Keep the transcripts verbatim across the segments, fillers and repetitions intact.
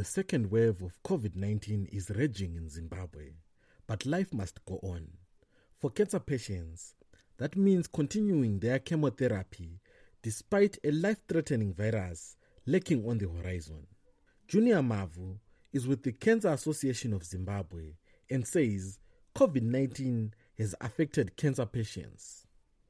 the second wave of COVID nineteen is raging in Zimbabwe, but life must go on. For cancer patients, that means continuing their chemotherapy despite a life-threatening virus lurking on the horizon. Junior Mavu is with the Cancer Association of Zimbabwe and says COVID nineteen has affected cancer patients.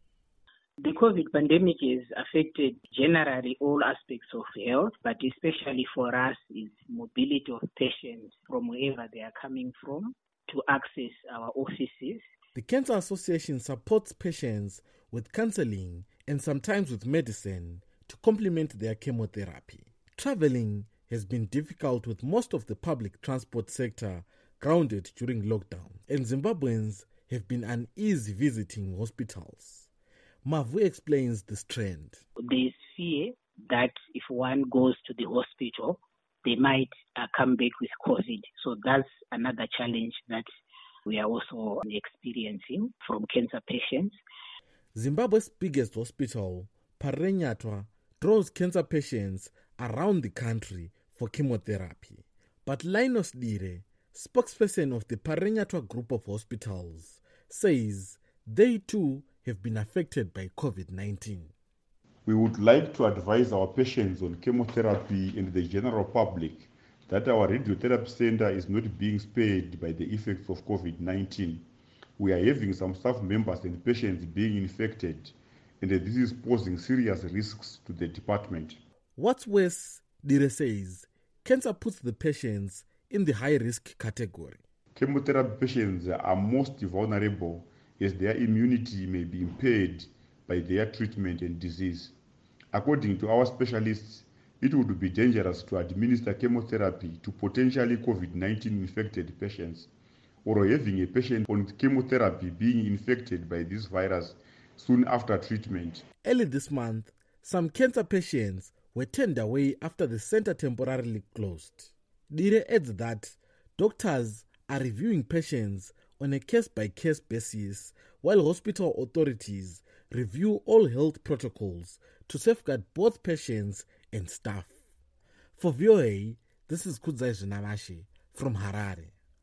The COVID pandemic has affected generally all aspects of health, but especially for us is mobility of patients from wherever they are coming from to access our offices. The Cancer Association supports patients with counseling and sometimes with medicine to complement their chemotherapy. Traveling has been difficult with most of the public transport sector grounded during lockdown, and Zimbabweans have been uneasy visiting hospitals. Mavu explains this trend. There is fear that if one goes to the hospital, they might uh, come back with COVID. So that's another challenge that we are also experiencing from cancer patients. Zimbabwe's biggest hospital, Pharenyatwa, draws cancer patients around the country for chemotherapy. But Linus Dire, spokesperson of the Pharenyatwa group of hospitals, says they too have been affected by COVID nineteen. We would like to advise our patients on chemotherapy and the general public that our radiotherapy center is not being spared by the effects of COVID nineteen. We are having some staff members and patients being infected, and this is posing serious risks to the department. What's worse, Dire says, cancer puts the patients in the high-risk category. Chemotherapy patients are most vulnerable as their immunity may be impaired by their treatment and disease. According to our specialists, it would be dangerous to administer chemotherapy to potentially COVID nineteen infected patients, or having a patient on chemotherapy being infected by this virus soon after treatment. Early this month, some cancer patients were turned away after the center temporarily closed. Dire adds that doctors are reviewing patients on a case-by-case basis, while hospital authorities review all health protocols to safeguard both patients and staff. For V O A, this is Kudzai Zvinavashe from Harare.